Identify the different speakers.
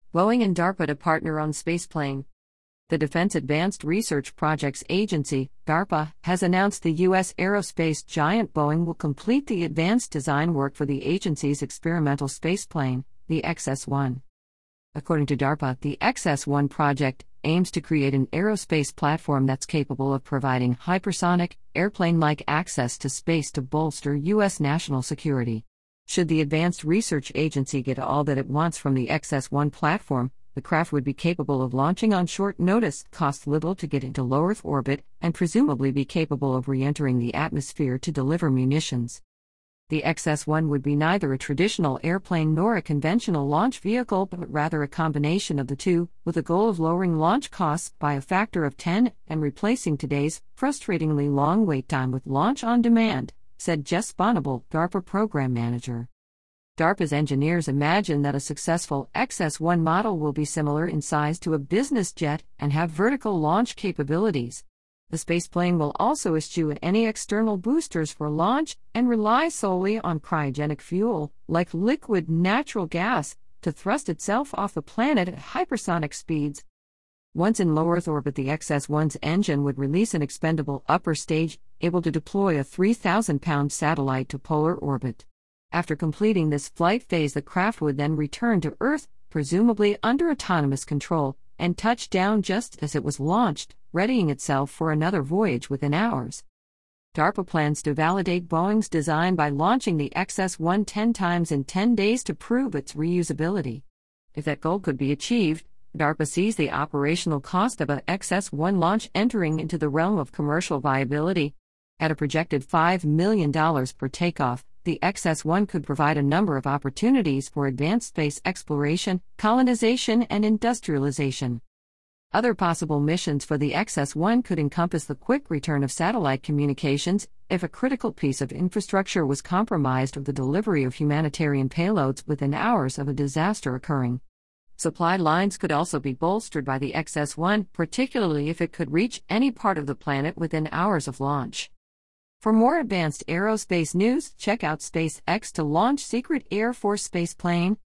Speaker 1: Boeing and DARPA to partner on spaceplane. The Defense Advanced Research Projects Agency, DARPA, has announced the U.S. aerospace giant Boeing will complete the advanced design work for the agency's experimental spaceplane, the XS-1. According to DARPA, the XS-1 project aims to create an aerospace platform that's capable of providing hypersonic, airplane-like access to space to bolster U.S. national security. Should the Advanced Research Agency get all that it wants from the XS-1 platform, the craft would be capable of launching on short notice, cost little to get into low Earth orbit, and presumably be capable of re-entering the atmosphere to deliver munitions. The XS-1 would be neither a traditional airplane nor a conventional launch vehicle, but rather a combination of the two, with a goal of lowering launch costs by a factor of 10 and replacing today's frustratingly long wait time with launch on demand, said Jess Bonnable, DARPA program manager. DARPA's engineers imagine that a successful XS-1 model will be similar in size to a business jet and have vertical launch capabilities. The spaceplane will also eschew any external boosters for launch and rely solely on cryogenic fuel, like liquid natural gas, to thrust itself off the planet at hypersonic speeds. Once in low Earth orbit, the XS-1's engine would release an expendable upper stage, able to deploy a 3,000-pound satellite to polar orbit. After completing this flight phase, the craft would then return to Earth, presumably under autonomous control, and touch down just as it was launched, readying itself for another voyage within hours. DARPA plans to validate Boeing's design by launching the XS-1 10 times in 10 days to prove its reusability. If that goal could be achieved, DARPA sees the operational cost of a XS-1 launch entering into the realm of commercial viability. At a projected $5 million per takeoff, the XS-1 could provide a number of opportunities for advanced space exploration, colonization, and industrialization. Other possible missions for the XS-1 could encompass the quick return of satellite communications if a critical piece of infrastructure was compromised, or the delivery of humanitarian payloads within hours of a disaster occurring. Supply lines could also be bolstered by the XS-1, particularly if it could reach any part of the planet within hours of launch. For more advanced aerospace news, check out SpaceX to launch secret Air Force spaceplane.